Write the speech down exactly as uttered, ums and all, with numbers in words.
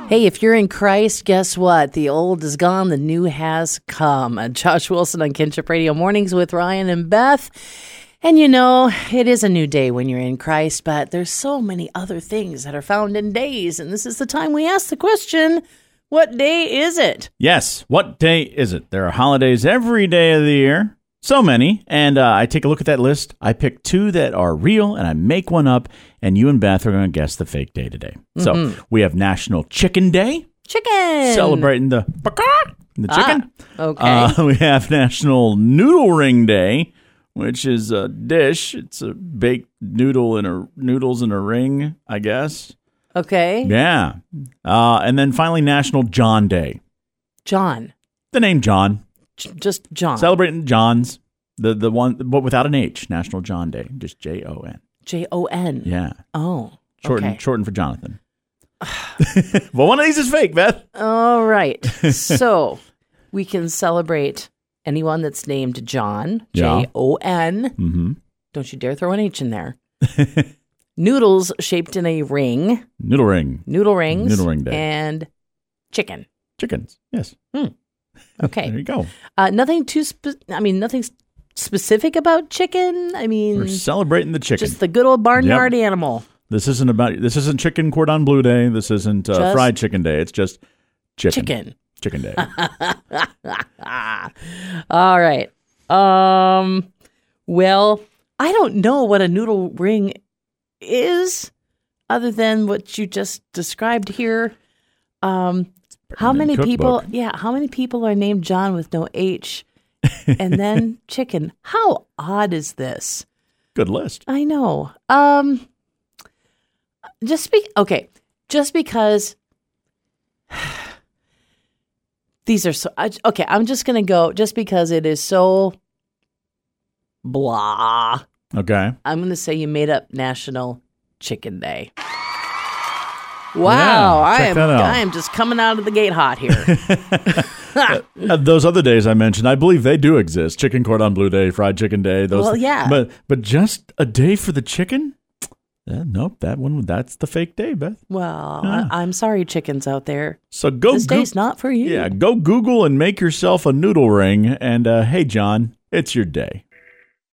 Hey, if you're in Christ, guess what? The old is gone, the new has come. Uh, Josh Wilson on Kinship Radio Mornings with Ryan and Beth. And you know, it is a new day when you're in Christ, but there's so many other things that are found in days. And this is the time we ask the question, what day is it? Yes, what day is it? There are holidays every day of the year. So many. And uh, I take a look at that list. I pick two that are real, and I make one up. And you and Beth are going to guess the fake day today. Mm-hmm. So we have National Chicken Day. Chicken. Celebrating the, the chicken. Ah, okay. Uh, we have National Noodle Ring Day, which is a dish. It's a baked noodle in a noodles in a ring, I guess. Okay. Yeah. Uh, and then finally, National John Day. John. The name John. J- just John. Celebrating John's. The the one, but without an H. National John Day. Just J O N. J O N. Yeah. Oh. Shortened, okay. shortened for Jonathan. Well, one of these is fake, Beth. All right. So we can celebrate anyone that's named John. Yeah. J O N. Mm-hmm. Don't you dare throw an H in there. Noodles shaped in a ring. Noodle ring. Noodle rings. Noodle ring day. And chicken. Chickens. Yes. Hmm. Okay. There you go. Uh, nothing too, spe- I mean, nothing specific about chicken. I mean, We're celebrating the chicken. just the good old barnyard Yep. animal. This isn't about, this isn't chicken cordon bleu day. This isn't uh, Just fried chicken day. It's just chicken. Chicken. Chicken day. All right. Um, well, I don't know what a noodle ring is other than what you just described here. Um, how in many cookbook. people, yeah, how many people are named John with no H and then chicken? How odd is this? Good list. I know. Um, just be okay. Just because these are so I, okay, I'm just gonna go. Just because it is so blah. Okay. I'm gonna say you made up National Chicken Day. Wow, I check am that out. I am just coming out of the gate hot here. Uh, those other days I mentioned, I believe they do exist. Chicken cordon bleu day, fried chicken day. Those, Well, yeah. But but just a day for the chicken? Uh, nope, that one. That's the fake day, Beth. Well, Yeah. I, I'm sorry, chickens out there. So go. This Goo- day's not for you. Yeah, go Google and make yourself a noodle ring. And uh, hey, John, it's your day.